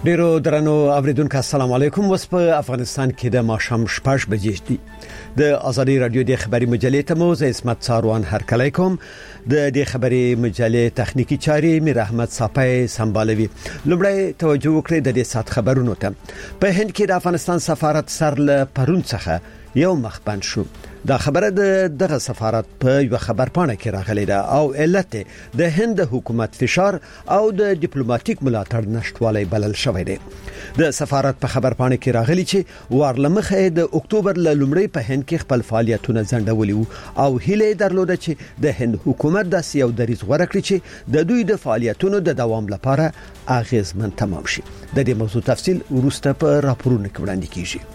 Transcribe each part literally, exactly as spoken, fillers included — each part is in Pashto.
ډیرو درنو اوریدونکو السلام علیکم. اوس په افغانستان کې د ماښام شپږ بجې دي. د ازادي رادیو د خبري مجلې ته مو زه اسمت ساروان هرکلی کوم. د دې خبري مجلې تخنیکی چاري میر احمد صافی سمبالوي. لومړی توجه وکړئ د دې سات خبرونو ته. په هند کې د افغانستان سفارت سر له پرون څخه یو مخ بند شو. دا خبره د دغه سفارت په یو خبرپاڼه کې راغلی ده او علت د هند حکومت فشار او د ډیپلوماټیک ملاتړ نشټوالی بلل شوی دی. د سفارت په خبرپاڼه کې راغلی چې وارلمخه د اکتوبر ل لومړی په هند کې خپل فعالیتونه ځنډولي او هیله درلوده چې د هند حکومت د سیاو دریز غوړه کړی چې د دوی د فعالیتونو د دوام لپاره اغیزمن تمام شي. د دې موضوع تفصیل وروسته په راپورونو کې وړاندې کیږي.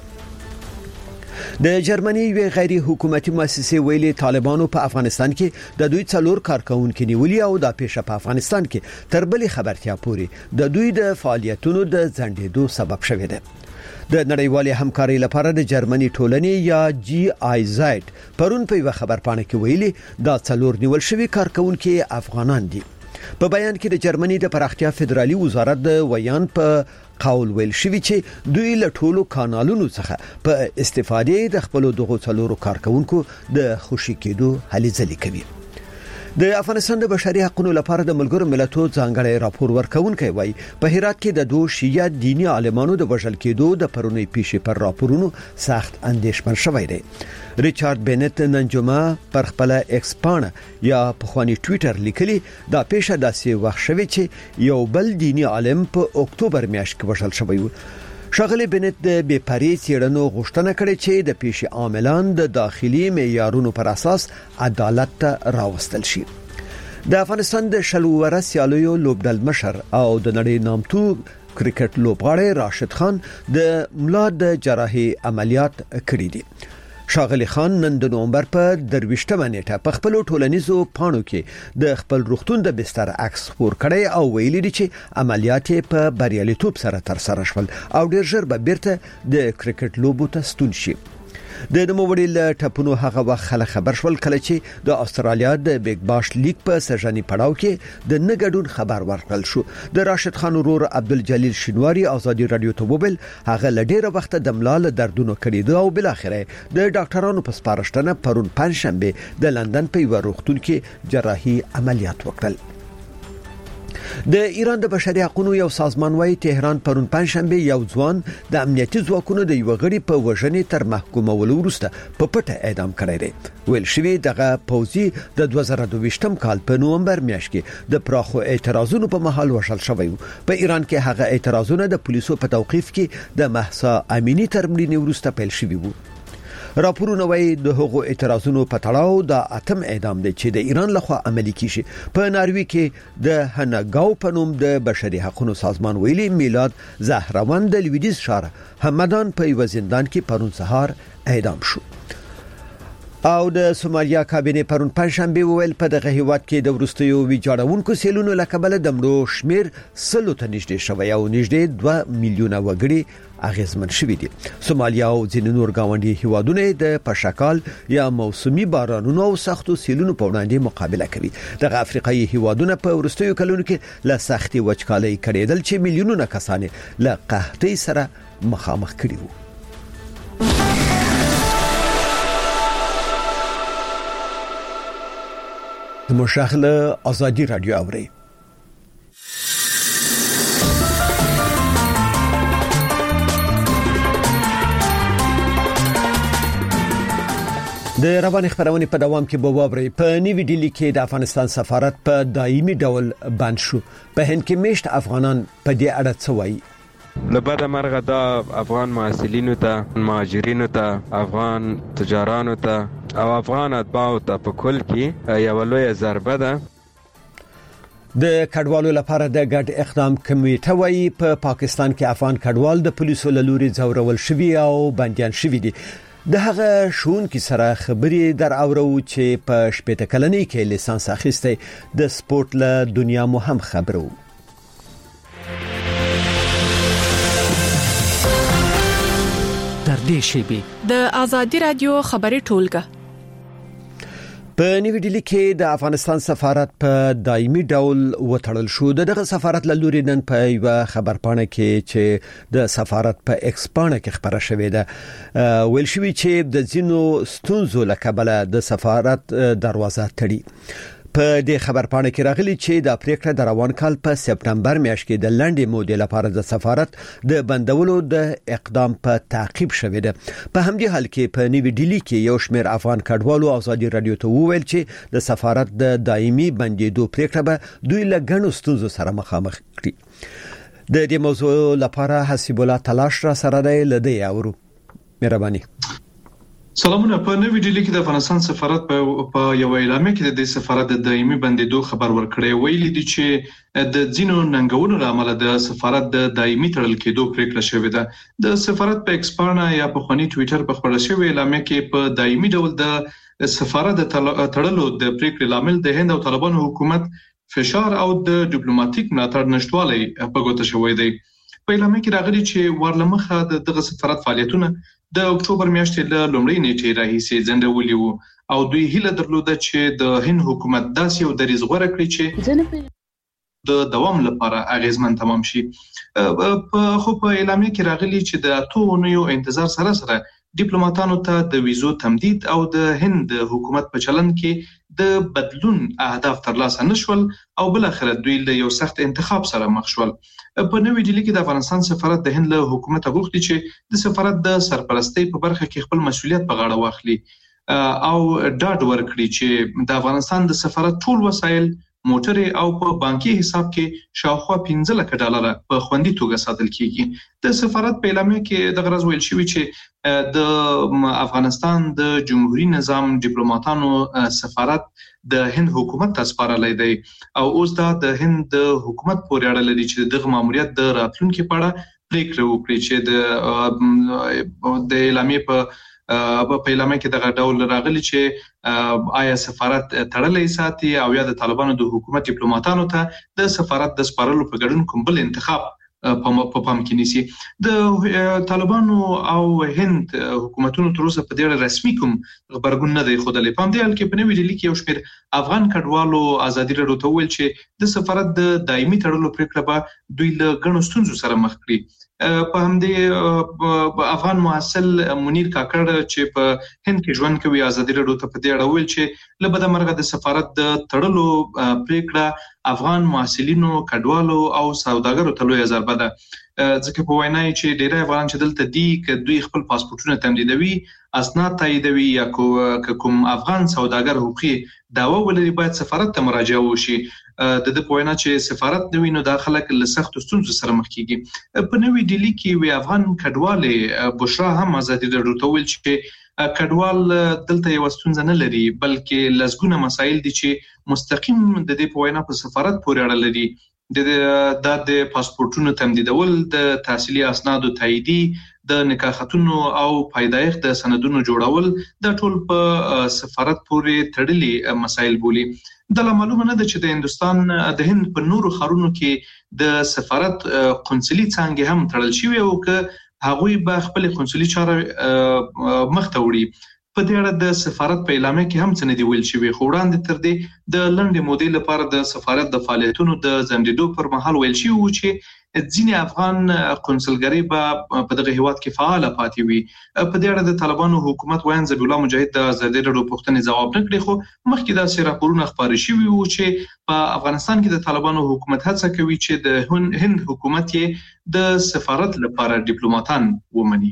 د جرمني یو غیر حکومتي مؤسسه ویلي طالبانو په افغانستان کې د دوی څلور کارکونکو نیولي او د پیښه په افغانستان کې تر بلې خبرتیا پوري د دوی د فعالیتونو د ځنډېدو سبب شوی دی. د نړیوالې همکارۍ لپاره د جرمني ټولنې یا جی آی زد پرون په یو خبرپاڼه کې ویلي دا څلور نیول شوی کارکونکو افغانان دي. په بیان کې د جرمني د پراختیا فدرالي وزارت د ویان په قول ویل شوی چې دوی له ټولو کانالونو څخه په استفادې د خپل دغو څلورو کارکونکو د خوشی کېدو هلې ځلې کوي. د افغانستان د بشري حقوقو لپاره د ملګرو ملتونو ځانګړی راپور ورکونکي وایي په هرات کې د دوه شیعه دیني عالمانو د وژل کېدو د پرونی پیښې پر راپورونو سخت اندېښمن شوی دی. ریچارډ بینت نن جمعه پر خپل ایکس پاڼه یا په خواني ټوئیټر لیکلي دا پیښه داسې وخت شوی چې یو بل دیني عالم په اکتوبر میاشت کې وژل شوی و. شاغلی بنت د بیپاری چیرنو غوښتنه کړې چې د پیښې عاملان د داخلي معیارونو پر اساس عدالت ته راوستل شي. د افغانستان د شلوره سیالیو لوبډل مشر او د نړۍ نامتو کرکټ لوبغاړی راشد خان د ملا د جراحي عملیات کړی دي. شاغلی خان نن د نومبر په درويشتمه نیټه په خپل ټولنیزو پاڼو کې د خپل روغتون د بستر عکس خور کړی او ویلي دي چې عملیات په بریالیتوب سره تر سره شول او ډیر ژر به بیرته د کرکټ لوبو ته ستون شي. د نوموړي له ټاپونو هغه وخت خلک خبر شول کله چې د استرالیا د بیگ باش لیگ په سرجاني پړاو کې د نګډون خبر ورکړل شو. د راشد خان ورور عبدالجلیل شینواری ازادي رادیو ته وویل هغه لډیره وخت د ملال دردونو کړي او بل اخره د ډاکټرانو په سپارښتنه پرون پنځشنبه د لندن په یو روغتون کې جراحي عملیات وکړل. د ایران د بشري حقوقو یو سازمان وايي تهران پرون پنځشنبه یو ځوان د امنیتي ځواکونو د یو غړي په وژنې تر محکومولو وروسته په پټه اعدام کړی دی. ویل شوی دغه پوځي د دوه زره دوه کال په نومبر میاشت کې د پراخو اعتراضونو په محل وشل شوی و. په ایران کې هغه اعتراضونه د پولیسو په توقيف کې د مهسا امینی تر مړینې وروسته پیل شوی وو. راپورونه وايي د هغو اعتراضونو په تړاو د اتم اعدام دی چې د ایران لخوا عملي کیږي. په ناروی کې د هنګاو په نوم د بشري حقوقو سازمان ویلي میلاد زهروان د لویدیز شهر همدان په یو زندان کې پرون سهار اعدام شو. او د سومالیا کابینه پرون پنځشنبه ویل په دغه هیواد کې د ورستیو ویجاړونکو سیلونو لکبل د مړو شمیر سلو ته نږدې شوی او نږدې دوه میلیونه وګړي اغیزمن شوی دي. سومالیا او ځینې نور گاونډي هیوادونه د پشکال یا موسمي بارانونو او سختو سیلونو په وړاندې مقابله کوي. دغه افریقایي هیوادونه په ورستیو کلونو کې له سختي وچکالۍ کړېدل چې میلیونونه کسان له قحطۍ سره مخامخ کړي وو. مشاهله ازادي رادیو اوري. د روان خبرونه په دوام کې بوابري په نیوی ډیلی کې د افغانستان سفارت په دایمي ډول بند شو. په هند کې مشت افغانان په دې اړه څه وایي؟ لبدا مرغه دا افغان محصلینو ته، مهاجرینو ته، افغان تجارانو ته او افغان اتباعو ته په کل کې یو لوی ضربه ده. د کډوالو لپاره د ګډ اقدام کمیټه وايي په پاکستان کې افغان کډوال د پولیسو له لوري ځورول شوي او بنديان شوي دي. د هغه شون کې سره خبري در اورو چې په شپږ کلنۍ کې لیسانس اخیسته د سپورت له دنیا مو هم خبرو. در دې شی به د ازادي رادیو خبري ټولګه په نیو ډیلی کې د افغانستان سفارت په دایمي ډول وټړل شو. دغه سفارت له لوري نن په یو خبرپاڼه کې چې د سفارت په ایکس پاڼه کې خبره شوې ده ویل شوی چې د زینو ستونزو لکبله د سفارت دروازه تړي. په دې خبرپاڼه کې راغلي چې د پریکړه د روان کال په سپتمبر میاشت کې د لنډې مودې لپاره د سفارت د بندولو د اقدام په تعقیب شوې ده. په همدې حال کې په نیو ډیلی کې یو شمېر افغان کډوالو ازادي رادیو ته وویل چې د سفارت د دایمي بندیدو پریکړه به دوی له ګڼو ستونزو سره مخامخ کړي. د دې موضوع لپاره حسیب الله تلاش را سره دی لدی اورو. مهرباني. سلامونه. په نوې ډیلی کې د افغانستان سفارت په یو اعلامیه کې د سفارت د دایمي بندیدو خبر ورکړی. ویلي دي چې د ځینو ننګونو لامل د سفارت د دایمي تړل کېدو پریکړه شوې ده. د سفارت په ایکس پاڼه یا په خونی ټوئیټر په خبره شوې اعلامیه کې په دایمي ډول د سفارت د تړلو د پریکړې لامل د هند او طالبانو حکومت فشار او د ډیپلوماټیک ملاتړ نشټوالی په ګوته شوی دی. په اعلامیه کې راغلي چې ورلمخه دغه سفارت فعالیتونه د اکتوبر میاشتې له لومړۍ نیټې راهیسې ځنډولي وو او دوی هیله درلوده چې د هند حکومت داسې یو دریځ غوره کړي چې د دوام لپاره اغیزمن تمام شي. په خو په اعلامیه کې راغلي چې د اتو اونیو انتظار سره سره ډیپلوماټانو ته د ویزو تمدید او د هند حکومت په چلن کې د بدلون اهداف ترلاسه نشول او بل اخر دوی له یو سخت انتخاب سره مخ شول. په نوې ډیلی کې د افغانستان سفارت د هند له حکومت غوښتي چې د سفارت د سرپرستۍ په برخه کې خپل مسؤلیت په غاړه واخلي او ډاډ ورکړي چې د افغانستان د سفارت ټول وسایل موټر او په بانکي حساب کې شاوخوا پنځه لک ډالر په خوندي توګه ساتل کیږي. د سفارت په اعلامیه کې د غرض ویل شوی چې د افغانستان د جمهوریت نظام ډیپلوماټانو سفارت د هند حکومت ته سپارلای دی او اوس دا د هند حکومت پورې اړه لري چې د ماموریت د راتلونکو په اړه پریکړه وکړي چې د د اعلامیه په په اعلامیه کې دغه ډول راغلي چې آیا سفارت تړلې ساتي او یا د طالبانو د حکومت ډیپلوماټانو ته د سفارت د سپارلو په ګډون کوم بل انتخاب په پام کې نیسي. د طالبانو او هند حکومتونو تر اوسه په دې رسمي کوم خبرګون نه دی خوده. پام دی چې په نوې ډیلی کې یو شمېر افغان کډوالو ازادي رادیو ته ویل چې د سفارت د دایمي تړلو پریکړه به دوی له ګڼو ستونزو سره مخ کړي. په همدې افغان محصل منیر کاکړ چې په هند کې ژوند کوي ازادي رادیو ته په دې اړه ویل چې له بده مرغه د سفارت د تړلو پریکړه افغان محصلینو کډوالو او سوداګرو ته لوی ضربه ده. ځکه په وینا چې ډیری افغان چې دلته دي ک دوی خپل پاسپورتونه تمدیدوي اسناد تاییدوي یا کوم افغان سوداګر حقوقي داوا ولري باید سفارت ته مراجعه وشي. د دې په وینا چې سفارت نوی نو داخله کله سخت ستونزو سره مخ کیږي. په نوې ډیلی کې وی افغان کډوالې بشرا هم ازادي رادیو ته ویل چې کډوال دلته یو ستونزه نه لري بلکې لزګونه مسایل دي چې مستقیم د دې په وینا په سفارت پورې اړه لري. د د پاسپورتونو تمدیدول د تحصیلي اسنادو تاییدي د نکاحتونو او پیدایښت د سندونو جوړول د ټول په سفارت پورې تړلي مسایل بولی. د معلومه نه ده چې د هندستان د هند په نورو خارونو کې د سفارت قونسلي څنګه هم تړل شوی او که هغوی به خپل قونسلي چاره مخته وړي. په دې اړه د سفارت په اعلامیه کې هم څه نه دی ویل شوی. خو وړاندې تر دې د لنډې مودې لپاره د سفارت د فعالیتونو د ځنډېدو پر مهال ویل شوی و چې ځینې افغان قونسلګرۍ به په دغه هیواد کې فعال پاتې وي. په دې اړه د طالبانو حکومت وایي ذبیح الله مجاهد د ازادي رادیو پوښتنې ځواب نه کړی خو مخکې دا سره راپورونه خبري شوی وو چې په افغانستان کې د طالبانو حکومت هڅه کوي چې د هند حکومت یې د سفارت لپاره ډیپلوماټان ومني.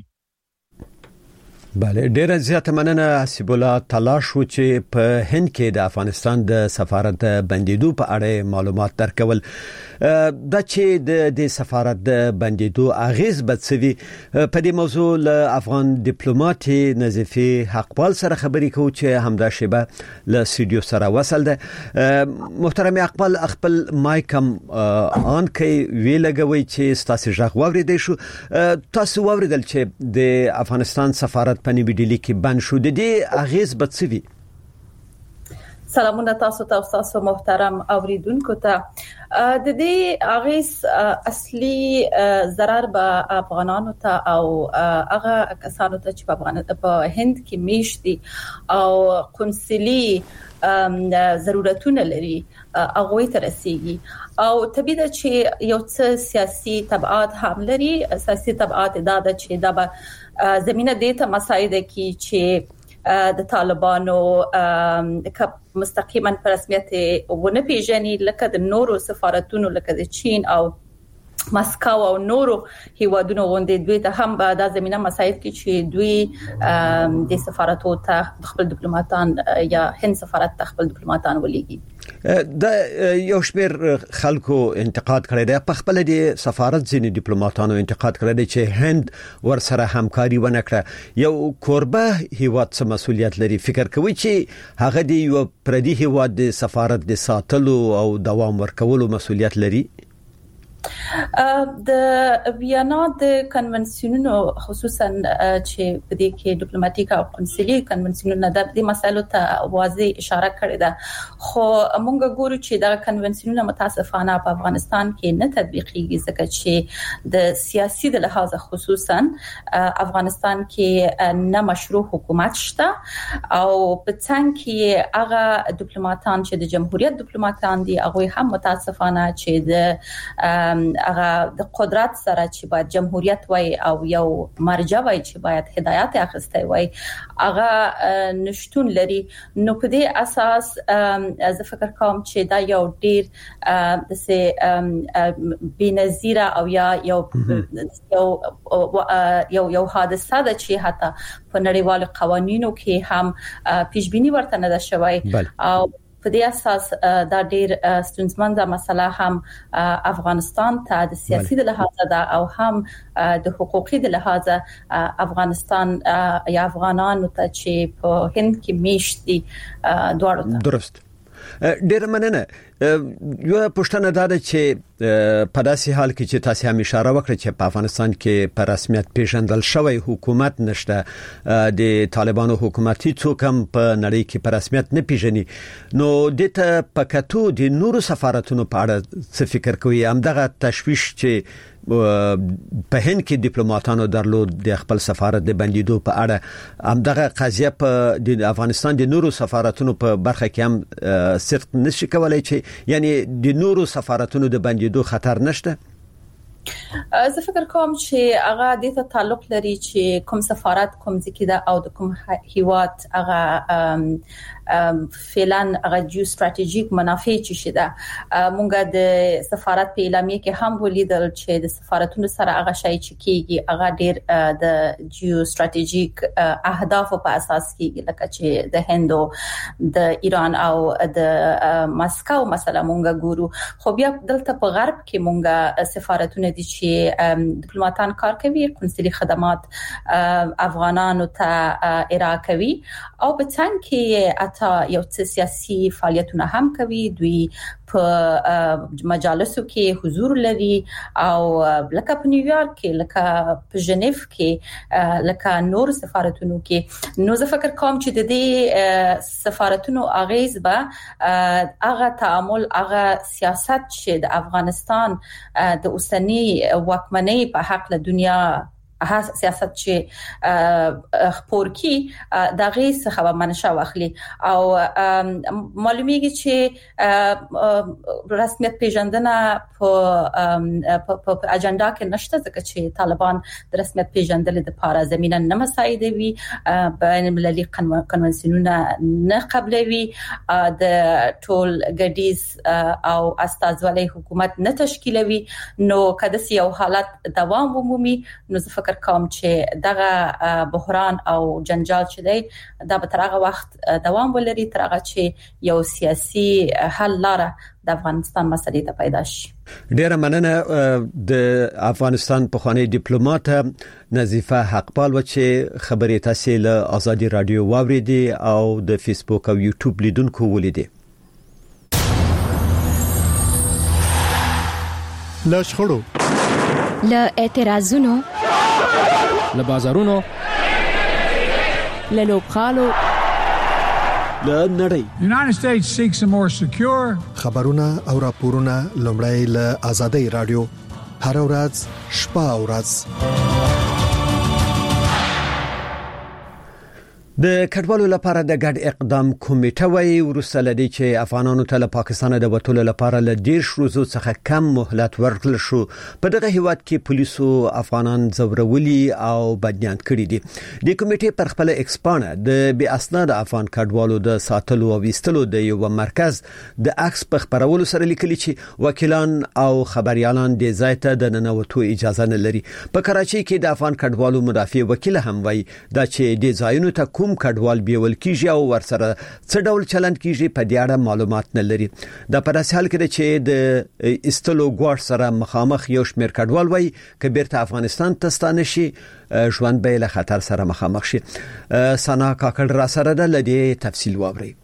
بله ډیره زیاته مننه حسیب الله تلاش و چې په هند کې د افغانستان د سفارت بندیدو په اړه معلومات درکول. دا چې د سفارت د بندیدو اغیز بدسوي په دې موضوع له افغان ډیپلوماټ نظیفي حقپال سره خبرې کوو چې همدا شیبه له سټوډیو سره وصل ده. محترم حقپال خپل مایک هم آن کوي وی لګوي چې تاسو ژغ واوریدئ شو. تاسو واوریدل چې د افغانستان سفارت په نیو ډیلی کې بند شو. د دې اغیز بدسوي؟ سلامونه تاسو ته تاسو محترم اوریدونکو ته د دې اغیز اصلي ضرر به افغانانو ته او هغه کسانو ته چې په افغانستان په هند کې میشتي او قونسلي ضرورتونه لري هغه ته رسیږي او طبيعي ده چې یو څه سیاسي تبعات هم لري. سیاسي تبعات دا ده چې دا به زمينه د ته مساعده کی چې د طالبانو مستقیما په رسمیت ونه پیژني لکه د نورو سفارتونو لکه د چین او مسکو او نورو هیوادونو غونډې دوی ته هم به د زمينه مساعد کی چې دوی د سفارتو ته خپل ډیپلوماټان یا هند سفارت ته خپل ډیپلوماټان ولېږي. د یو شمیر خلکو انتقاد کړی دی په خپل د سفارت ځینې ډیپلوماټانو انتقاد کړی دی چې هند ورسره همکاري ونه کړه. یو کوربه هیواد څه مسولیت لري؟ فکر کوي چې هغه دی یو پردي هیواد د سفارت د ساتلو او دوام ورکولو مسولیت لري؟ د ویانا د کنونسیونونو خصوصا چې په دې کې ډیپلوماټیک او قونسلي کنونسیونونه د دې مسایلو ته واضح اشاره کړې ده، خو موږ ګورو چې دا کنونسیونونه متاسفانه په افغانستان کې نه تطبیقيږي ځکه چې د سیاسي د لحاظ خصوصا افغانستان کې نه مشروع حکومت شته او په څنګه کې هغه ډیپلوماټان چې د جمهوریت ډیپلوماټان دي هغه هم متاسفانه چې د هغه د قدرت سره چې باید جمهوریت وای او یو مرجع وای چې باید هدایت اخیسته وای هغه نشټون لري. نو په دې اساس زه فکر کوم چې دا یو ډیر د سه بنظیره او یا یو یو یو یو حادثه ده چې حتی په نړیوالو قوانینو کې هم پیشبینی ورته نه ده شوی او په دې اساس دا ډیر ستونزمنده مسله هم افغانستان ته د سیاسي د لحاظ ده او هم د حقوقي د لحاظ افغانستان یا افغانانو ته چې په هند کې میشتي دواړو. درست. ډیر مننه. یو پښتنه دا ده چې په داسې حال کې چې تاسو هم اشاره وکړه چې په افغانستان کې په رسمیت پیژندل شوی حکومت نشته، د طالبانو حکومتي څوک هم په نړۍ کې په رسمیت نه پیژني، نو د ته پکاتو د نورو سفارتونو په اړه څه فکر کوي؟ هم دغه تشويش چې په هند کې ډیپلوماټانو درلود د خپل سفارت د بندیدو په اړه، هم دغه قضیه په د افغانستان د نورو سفارتونو په برخه کې هم صدق نشي کولای چې یعنی د نورو سفارتونو د بندیدو خطر نشته؟ زه فکر کوم چې هغه د ته تعلق لري چې کوم سفارت کوم ځکه دا او د کوم هیواد هغه فعلا هغه جیو استراتیژیک منافع چې شته. مونږه د سفارت په اعلامیه کې هم ولیدل چې د سفارتونو سره هغه شای چې کیږي هغه ډیر د جیو استراتیژیک اهداف په اساس کیږي، لکه چې د هند د ایران او د مسکو مثلا مونږه ګورو. خو بیا دلته په غرب کې مونږه سفارتونه دي چې ډیپلوماټان کار کوي، قونسلي خدمات افغانانو ته ارائه کوي او په څنګه کې اته یو څه سیاسي فعالیتونه هم کوي. دوی په مجالسو کې حضور لري او لکه په نیویارک کې، لکه په ژنیف کې، لکه نور سفارتونو کې. نو زه فکر کوم چې د دې سفارتونو اغیز به هغه تعامل هغه سیاست چې د افغانستان د اوسنی واکمنۍ په حق له دنیا هغه سیاست چې خپور کی دا غي څخه به منشأ واخلي او معلومیږي چې رسمیت پیژندنه په په اجنډا کې نشته ځکه چې طالبان د رسمیت پیژندل د لپاره زمينه نه مساعدوي، بین المللي کنونسیونونه نه قبلوي، د ټول ګډیز او استازولۍ حکومت نه تشکیلوي. نو کله چې یو حالت دوام ومومي نو زه فکر کوم چې دغه بحران او جنجال چې دی دا به تر هغه وخت دوام ولري تر هغه چې یو سیاسي حل لاره د افغانستان مسلې ته پیدا شي. ډیره مننه. د افغانستان پخوانی ډیپلوماټ نظیفه حقپال و چې خبرې تاسو له آزادي رادیو واوریدي او د فیسبوک او یوټیوب لیدونکو ولیدي. له شخړو، له اعتراضونو، له بازارونو، له لوبخالو، له نړۍ. The United States seeks a more secure خبرونه او راپورونه لومړی له آزادۍ رادیو هر ورځ شپه او ورځ. د کډوالو لپاره د ګډ اقدام کمیټه وایي ورسته لدی چې افغانانو ته له پاکستان د وټولو لپاره له ډیر شروزو څخه کم مهلت ورکړل شو. په دغه هیواد کې پولیسو افغانان زورولي او بدنیان کړي دي. د کمیټې پر خپل ایکسپانه د بی اسناد افغان کډوالو د ساتلو او وستلو د یو مرکز د عکس په خبرولو سره لیکلي چې وکیلان او خبريالان د ځای ته د ننوتو اجازه نه لري. په کراچۍ کې د افغان کډوالو مدافع وکیل هم وایي دا چې د ځایونو ته کوم کډوال بیول کیږي او ورسره څه ډول چلند کیږي په دې اړه معلومات نه لري. دا په داسې حال کې ده چې د استلو ګوار سره مخامخ یو شمېر کډوال وایي چې بیرته افغانستان ته ستانه شي ژوند به له خطر سره مخامخ شي. سنا کاکړ را سره د لدی تفصیل واوري.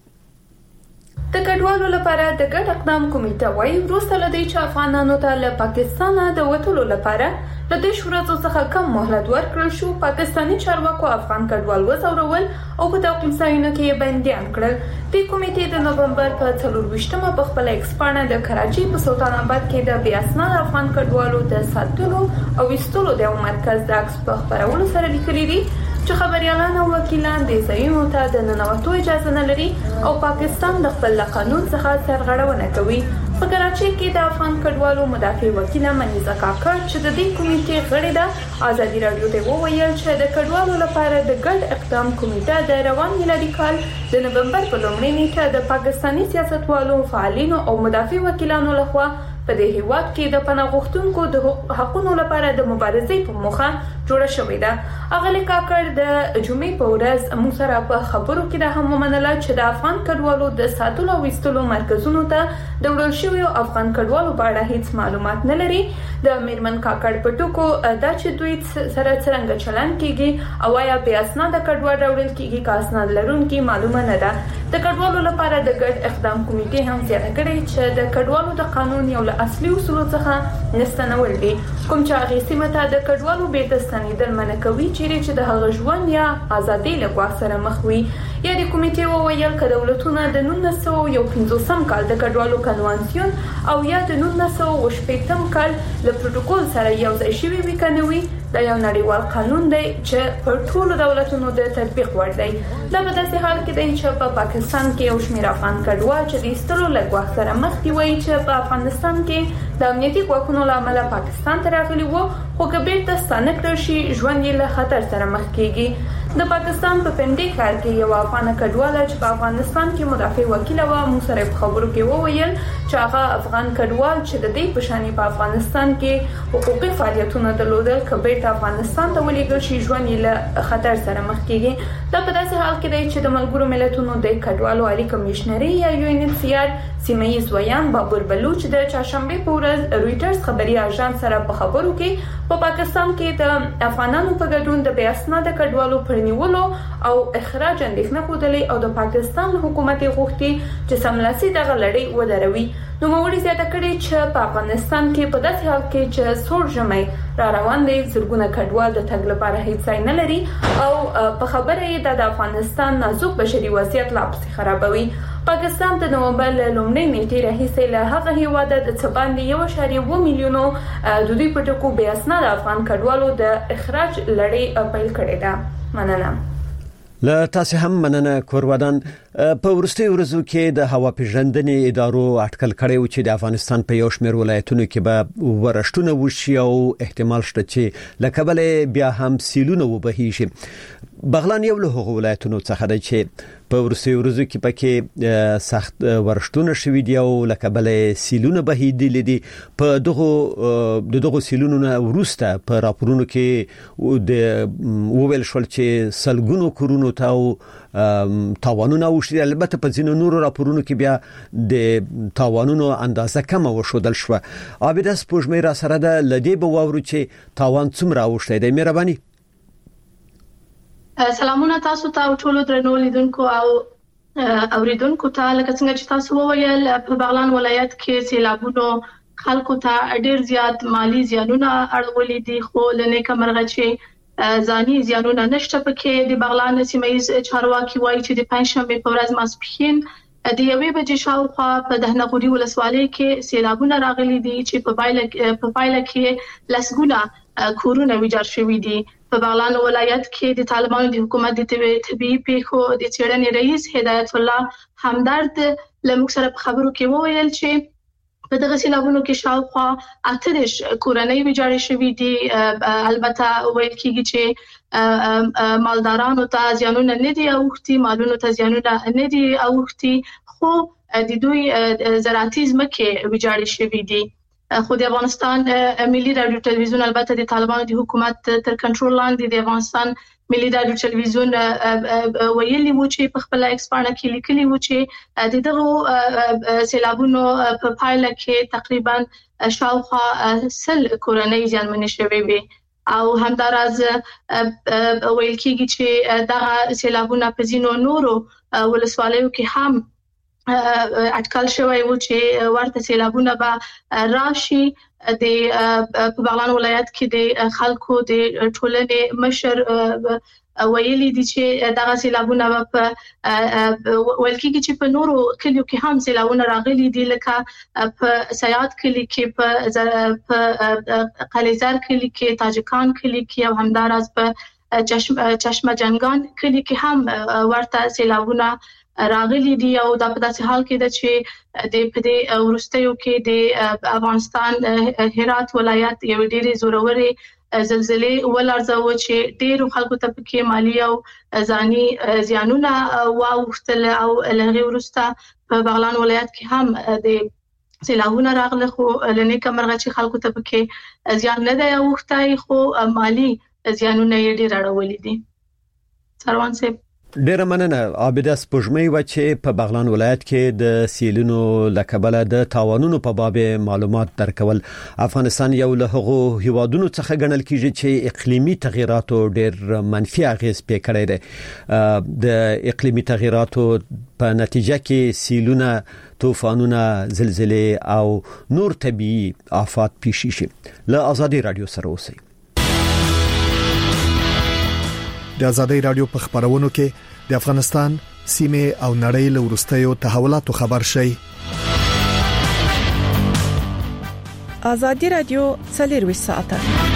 د کډوالو لپاره د ګډ اقدام کمیټه وایي وروسته لدی چې افغانانو ته له پاکستان د وټولو لپاره د دې شورا څخه کم مهلت ورکړل شو. پاکستاني چارواکو افغان کډوال وزورول او په توقيف ځایونو کې بنديان کړل. د کمیټې د نومبر په څلور ویشتمه په خپل ایکسپانه د کراچۍ په سلطان آباد کې د بی اسناد افغان کډوالو د ساتلو او وستلو د مرکز د عکس په خبرولو سره لیکلي دي چې خبريالان او وکیلان د ځایونو ته د ننوتو اجازه نه لري او پاکستان د خپل قانون څخه سرغړونه کوي. په کراچۍ کې د افغان کډوالو مدافع وکیل منیزه کاکړ چې د دې کمیټې غړي ده آزادي رادیو ته وویل چې د کډوالو لپاره د ګډ اقدام کمیټه د روان میلادي کال د نومبر په لومړۍ نیټه د پاکستاني سیاستوالو فعالینو او مدافع وکیلانو لخوا په دې هیواد کې د پناه غوښتونکو د حقوقو لپاره د مبارزې په موخه جوړه شوې ده. اغلی کاکړ د جمعې په ورځ موږ سره په خبرو کې د هم ومنله چې د افغان کډوالو د ساتلو او وستلو مرکزونو ته د وړل شویو افغان کډوالو په اړه هیڅ معلومات نه لري. د میرمن کاکړ په ټکو دا چې دوی سره څنګه چلند کیږي او یا بیا اسناد کډوال راوړل کیږي که اسناد لرونکي معلومه نه ده. د کډوالو لپاره د ګډ اقدام کمیټې هم زیاته کړې چې د کډوالو د قانون یو له اصلي اصولو څخه نستنول دي کوم چې هغه سیمه ته د کډوالو بیرته ستنېدل منع کوي چیرې چې د هغه ژوند یا ازادي له ګواښ سره مخ وي. یا د کمیټې وویل چې دولتونه د نولس سوه یو پنځوسم کال د کډوالو کنوانسیون او یا د نولس سوه اووه شپېتم کال له پروتوکول سره یو ځای شوی وي کنه وي دا یو نړیوال قانون دی چې پر ټولو دولتونو د تطبیق وړ دی. دا په داسې حال کې دی چې په پاکستان کې یو شمېر افغان کډوال چې د ایستلو له ګواښ سره مخ دي وایي چې په افغانستان کې د امنیتي ځواکونو له امله پاکستان ته راغلي وو خو که بیرته ستانه کړل شي ژوند یې له خطر سره مخ کیږي. د پاکستان په پنډي ښار کې یو افغان کډواله چې په افغانستان کې مدافع وکیل و موږ سره په خبرو کې وویل چې هغه افغان کډوال چې د دې په شان په افغانستان کې حقوقي فعالیتونه درلودل کبه ته افغانستان ته ولېږل شي ژوند یې له خطر سره مخ کیږي. دا په داسې حال کې دی چې د ملګرو ملتونو د کډوالو عالی کمشنري یا یو ان ایچ سی آر سیمه‌ییز ویان بابر بلوچ د چهارشنبه په ورځ رويټرز خبري اژانس سره په خبرو کې په پاکستان کې د افغانانو په ګډون د بیا اسناد کډوالو پرنیولو او اخراج اندېښنه خوده او د پاکستان حکومت غوښتي چې سملاسي دغه لړۍ ودروي. نو موري زیاته کړي چې په افغانستان کې په داسې حال کې چې سور جمعي را روان دي زرګونه کډوال د تګ لپاره هیڅ ځای نه لري او په خبره یې د افغانستان نازک بشري وضعیت لا پسې خرابوي. پاکستان د نومبر له لومړۍ نیټې راهیسې له هغه هیواده د څه باندې یو اعشاریه اووه میلیونو د دوی په ټکو بې اسناده افغان کډوالو د اخراج لړۍ پیل کړې ده. مننه. له تاسو هم مننه کورودان. په ورستي ورځو کې د هوا پیژندنې ادارو اټکل کړی و چې د افغانستان په یو شمېر ولایتونو کې به ورشتونه وشي او احتمال شته چې لکبل بیا هم سیلونه وبهیږي. بغلان یو له هغو ولایتونو څخه دی چې په ورستي ورځو کې پکې سخت ورشتونه شوي دي او لکبل سیلونه بهیدل دي. په دغه د دغه سیلونو نه ورسته په راپورونو کې د وویل شول چې سلګونو کورونو ته او تاوانونه وشي. البته په ځینو نورو راپورونو کې بیا د تاوانونو اندازه کم وشودل شو. عابد سپوږمۍ را سره ده لدی به وورو چې تاوان څومره وشته دی. مهرباني. سلامونه تاسو ته ټول درنو لیدونکو او اوریدونکو ته. لکه څنګه چې تاسو وویل په بغلان ولایت کې سیلابونو خلکو ته ډیر زیات مالی زیانونه اړولې دي خو لنیکه مرغه چې ځاني زیانونه نشته پکې. د بغلان سیمایز چارواکي وایي چې د پنځشنبه په ورځ ماسپښین د یوې بجې شاوخوا په دهنغوري ولسوالۍ کې سیلابونه راغلي دي چې په پایله په پایله کې لسګونه کورونه ویجاړ شوي دي. په بغلان ولایت کې د طالبانو د حکومت د طبيعي پیښو د چېړنې رئیس هدایت الله همدرد لموږ سره په خبرو کې وویل چې په دغه سیلابونو کې شاوخوا اتریش کورنۍ ویجاړې شوې دي. البته ویل کېږي چې مالدارانو ته زیانونه نه دي اوختي، مالونو ته زیانونه نه دي اوختي، خو د دوی زراعتي ځمکې ویجاړې شوې دي. خو د افغانستان ملي رادیو ټلویزیون البته د طالبانو د حکومت تر کنټرول لاندې د افغانستان ملي رادیو ټلویزیون ویلي و چې په خپل ایکسپانه کې لیکلي و چې د دغه سیلابونو په پایله کې تقریبا شاوخوا سل کورنۍ زیانمنې شوې وي او همداراز ویل کېږي چې دغه سیلابونه په ځینو نورو ولسوالیو کې هم اټکل شوی و چې ورته سیلابونه به راشي. د په بغلان ولایت کې د خلکو د ټولنې مشر ویلي دي چې دغه سیلابونه په ویل کېږي چې په نورو کلیو کې هم سیلابونه راغلي دي، لکه په سیاد کلی کې، په قلیزر کلی کې، تاجکان کلی کې او همداراز په چشمه جنگان کلی کې هم ورته سیلابونه راغلي دي. او دا په داسې حال کې ده چې د په دې ورستیو کې د افغانستان هرات ولایت یو ډېری زوروري زلزلې ولرزو چې ډېر خلکو ته پکې مالی او ځاني زیانونه واوښتل او لغې ورسته په بغلان ولایت کې هم د سیلابونه راغله، خو لنې کمرغه چې خلکو ته پکې زیان نه دی اوښتای خو مالی زیانونه یې ډېر اړولې دي. سروان صاحب ډیره مننه. عابده سپوږمۍ و چې په بغلان ولایت کې د سیلونو لکبله د تاوانونو په باب معلومات درکول. افغانستان یو له هغو هیوادونو څخه ګڼل کیږي چې اقلیمي تغیراتو ډیر منفي اغیز پې کړی دی. د اقلیمي تغیراتو په نتیجه کې سیلونه، طوفانونه، زلزلې او نور طبيعي آفات پیښ شي. له آزادي رادیو سره اوسئ. د آزادۍ رادیو په خبرونو کې د افغانستان سیمه او نړۍ له ورستیو تحولاتو خبر شي. آزادۍ رادیو څلور ساعته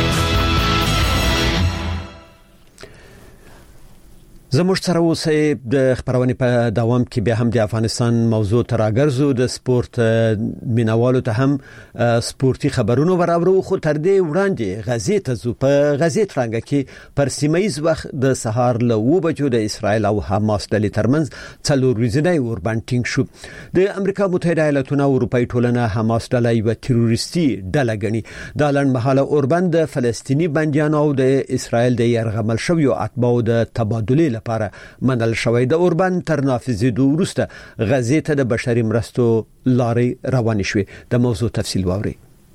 زموږ سره اوسئ. د خبرونې په دوام کې به هم د افغانستان موضوع تراګرزو د سپورت مینوالو ته هم سپورتي خبرونه ورابرو. خو تر دې وړاندې غزې ته زو په غزې ترانګه کې پر سیمایي وخت د سهار له و بجو د اسرایل او حماس ډلې ترمنځ څلور ورځې اوربانټینګ شو. د امریکا متحده ایالاتونو او اروپאי ټولنه حماس ډله یو تروریستي ډله ګڼي. د لړن مهاله اوربند د فلسطینی بنديانو او د اسرایل د يرغمل شویو اتباعو د تبادله لپاره منل شوی. د اوربند تر نافذېدو وروسته غزې ته د بشري مرستو لارې روان شوې. د موضوع تفصیل واوري.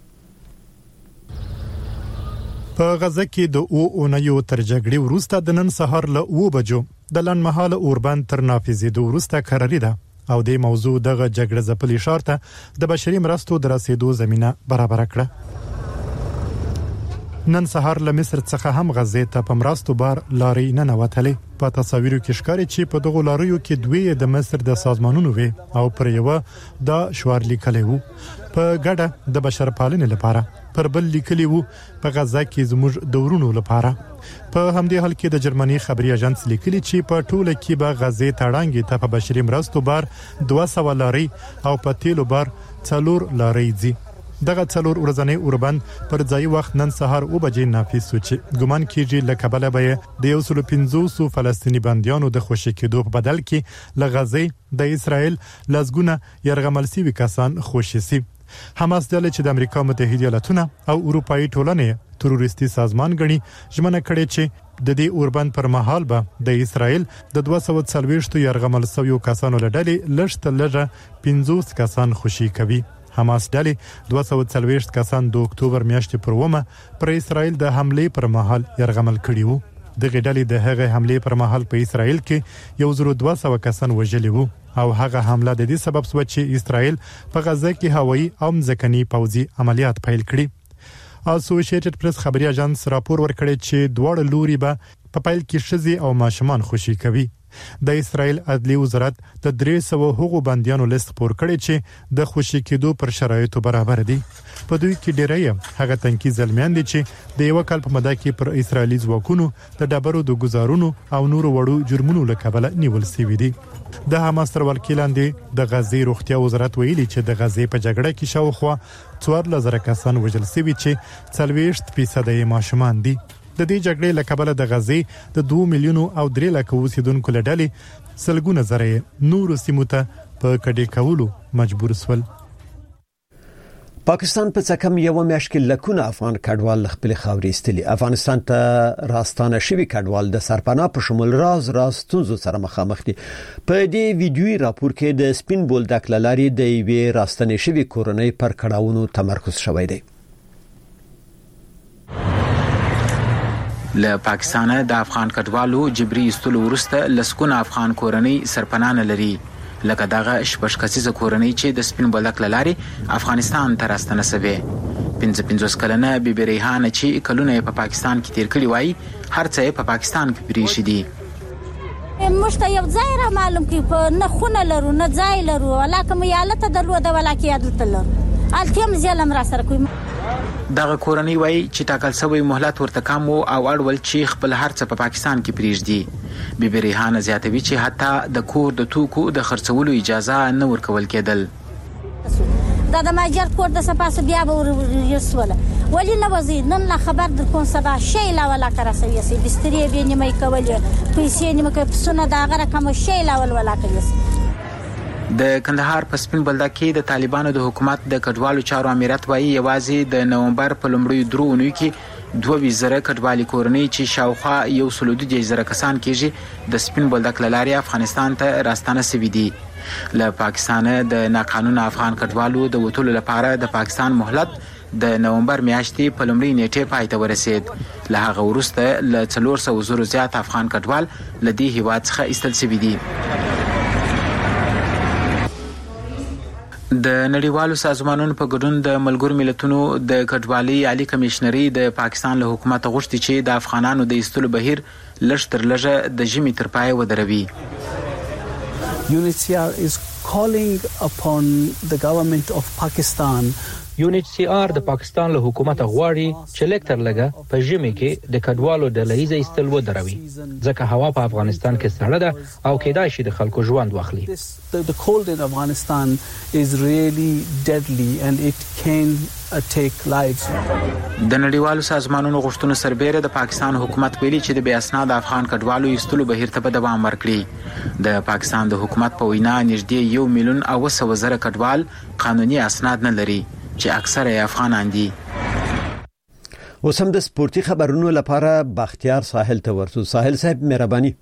په غزه کې د او اونیو تر جګړې وروسته د نن سهار له و بجو د لنمحاله اوربند تر نافذېدو وروسته قراري ده او د موضوع دغه جګړه ځپلي شارته د بشري مرستو د رسیدو زمينه برابر کړه. نن سهار له مصر څخه هم غزې ته په مرستو بار لارې نه نوتلې. په تصاویرو کې ښکاري چې په دغه لاریو کې دوی د مصر د سازمانونو وي او پر یو د شوار لیکلي وو په ګډه د بشرپالنې لپاره، پر بل لیکلي وو په غزه کې زموږ دورونو لپاره. په همدې حال کې د جرمني خبري اژانس لیکلي چې په ټوله کې به غزې تاړانګې ته په بشري مرستو بار دوه سوه لارې او په تیلو بار څلور لارې دي. دغه څلور ورځنی اوربند پر ځای وخت نن سهار او بجې نافذ شو چې ګمان کیږي لکه بل به د یو سل پنځوس فلسطینی بنديانو د خوشی کېدو په بدل کې لغزې د اسرائیل لزګونه يرغمل سي کسان خوشی سي. حماس ډله چې د امریکا متحده ایالاتونو او اروپאי ټولنې تروریستي سازمان غني ژمنه کړې چې د دې اوربند پر مهال به د اسرائیل د دوه سوه څلوېښت يرغمل سویو کسانو لړلې لږ لږه پنځوس کسان خوشی کوي. حماس ډلې دوه سوه څلوېښت کسان د اکتوبر میاشتې پر ومه پر اسرائیل د حمله پر مهال يرغمل کړي وو. دغه ډلې د هغه حمله پر مهال په اسرائیل کې یو زر دوه سوه کسان وژلي وو او هغه حمله د دې سبب شو چې اسرائیل په غزه کې هوایي او ځمکني پوځي عملیات پیل کړي. اسوسییټډ پریس خبري اژانس راپور ورکړی چې دواړه لوري به په پایل کې شذي او ماشومان خوشي کوي. د اسرائیل عدلي وزارت د درې سوه هغو بنديانو لیست پور کړی چې د خوشي کېدو پر شرایطو برابر دي. په دوی کې ډېری هغه تنکي ځلمیان دي چې د یو کال په موده کې پر اسرائیلي ځواکونو د ډبرو د گزارونو او نورو وړو جرمونو له کبله نیول شوي دي. د حماس تر ولکې لاندې د غزې روغتیا وزارت ویلي چې د غزې په جګړه کې شاوخوا څوارلس زره کسان وژل شوي چې څلوېښت فیصد یې ماشومان دي. د دې جګړې له کبله د غزې د دوه میلیونو او درې لک اوسیدونکو له ډلې سلګونه زره نور سیمو ته په کډې کولو مجبور شول. پاکستان په څکم یو میاشت کې لکونه افغان کډوال خپل خاورې استلي. افغانستان ته راستانه شوی کډوال د سرپناه په شمول راز راز ستونزو سره مخامخ دي. په دې ویډیوي راپور کې د سپین بولدک لاري د یوې راستنه شوی کورنۍ پر کډاونو تمرکز شوی دی. له پاکستانه د افغان کډوالو جبري استلو ورسته لسکونه افغان کورنۍ سرپناه لري. لکه دغه شپږ کسیزه کورنۍ چې د سپین بولدک لاري افغانستان ته راستنه شوه. پنځه پنځوس کلنه بیبي ریحانه چې کلونه په پاکستان کې تیر کړي وای، هر څه په پاکستان کې پریښي دي. مشته یو ځای را معلوم کې په نه خونه لرو نه ځای لرو، ولاکه مې حالت درلوده ولاکه عادت لرو. التیم ځلم را سره کوم. دغه کورنۍ وای چې ټاکل شوی مهلت ورته کم او اړول چې خپل هرڅه په پاکستان کې پریږدي. بیبي ریحانه زیاتوي چې حتی د کور د توکو د خرڅولو اجازه نه ورکول کېدل. دا د ماجر کور د سپاس بیا به ورسوله ولی نه وزي نن لا خبر در کوم سبا شی لا ولا کرا سوي سي بستري به نیمه کول پیسې نیمه کې پسونه دا غره کوم شی لا ول ولا کوي. د کندهار په سپین بولدک کې د طالبانو د حکومت د کډوالو چارو امریت وایي یوازې د نومبر په لومړیو درو اونیو کې دوه وزره کډوالي کورنۍ چې شاوخوا یو سل دوه زره کسان کېږي د سپین بولدک لاري افغانستان ته راستانه شوي دي. له پاکستان د ناقانونه افغان کډوالو د وټولو لپاره د پاکستان مهلت د نومبر میاشتې په لومړۍ نیټه پای ته ورسید. له هغه وروسته له څلور سوه زره زیات افغان کډوال له دې هیواد څخه ایستل شوي دي. د نړیوالو سازمانونو په ګډون د ملګرو ملتونو د کډوالۍ عالی کمشنري د پاکستان له حکومت غوښتي چې د افغانانو د ایستلو بهیر لږ تر لږه د ژمي تر پای ودروي. U N H C R is calling upon the government of Pakistan. یو ان ایچ سی آر د پاکستان له حکومت غواړي چې لیکتر لګه په ژمي کې د کډوالو د لایزه ایستل ودروي، ځکه هوا په افغانستان کې سړه ده او کېدای شي د خلکو ژوند واخلي. The, the cold in Afghanistan is really deadly and it can uh, take lives. د نړیوالو سازمانونو غوښتنو سربېره د پاکستان حکومت ویلي چې د بې اسناد افغان کډوالو ایستلو بهیر ته به دوام ورکړي. د پاکستان د حکومت په وینا نږدې یو میلیون او سوه زره کډوال قانوني اسناد نه لري چې اکثره افغانان دي. اوس هم د سپورتي خبرونو لپاره بختیار ساحل ته ورسو. ساحل صاحب مهرباني.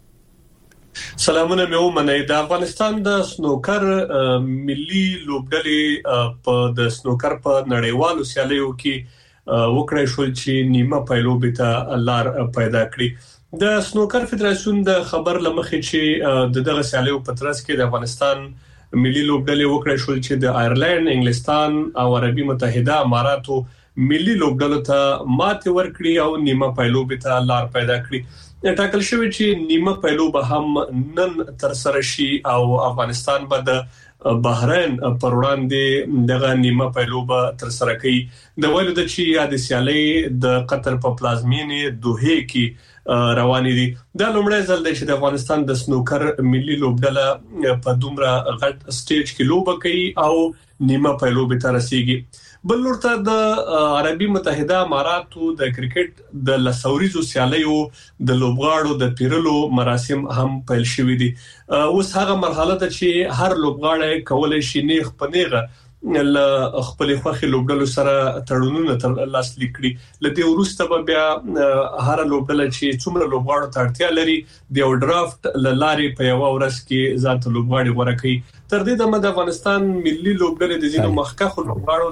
سلامونه مې ومنئ. د افغانستان د سنوکر ملي لوبډلې په د سنوکر په نړیوالو سیالیو کې وکړای شو چې نیمه پایلوبې ته لار پیدا کړي. د سنوکر فدراسیون د خبر لمخې چې د دغه سیالیو په ترڅ کې د افغانستان ملي لوبډلې وکړای شو چې د آیرلند، انګلستان او عربي متحده اماراتو ملي لوبډلو ته ماته ورکړي او نیمه پایلوبې ته لار پیدا کړي. ټاکل شوی چې نیمه پایلوب هم نن تر سره شي او افغانستان به د بحرین پر وړاندې دغه نیمه پایلوب تر سره کوي. د ویلو د چې یاد سیالي د قطر په پلازمینې دوحه کې روانې دي. دا لومړی ځل دی چې د افغانستان د سنوکر ملي لوبډله په دومره غټ سټیج کې لوبه کوي او نیمه پایلوب ته رسیدي. بل ورته د عربي متحده اماراتو د کرکټ د لسوريزو سیالیو د لوبغاړو د پیرلو مراسم هم پیل شوې دي. اوس هغه مرحله ده چې هر لوبغاړی کولای شي نیغ پنیغه ل خپل خوخي لوبډلو سره تړونونه تر لاس لیکړي. لدې ورسته به بیا هر لوبډله چې څومره لوبغاړو ته اړتیا لري د یو ډرافت لاري په یو ورځ کې ذات لوبغاړي ورکړي. تر دې د افغانستان ملي لوبډلې د ځینو مخکخو لوبغاړو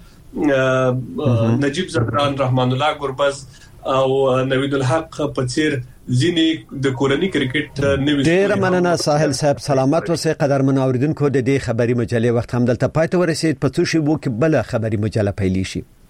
لکه نجیب زهران، رحمان الله ګربز او نوید الحق په څیر ځینې د کورنۍ کرکټ نوې. ډیر مننه ساحل صاحب. سلامت اوسئ. قدرمن اوریدونکو د دې خبري مجلې وخت هم دلته پاتې ورسید. په څو شی وو کې بل خبري مجله پیلې شي.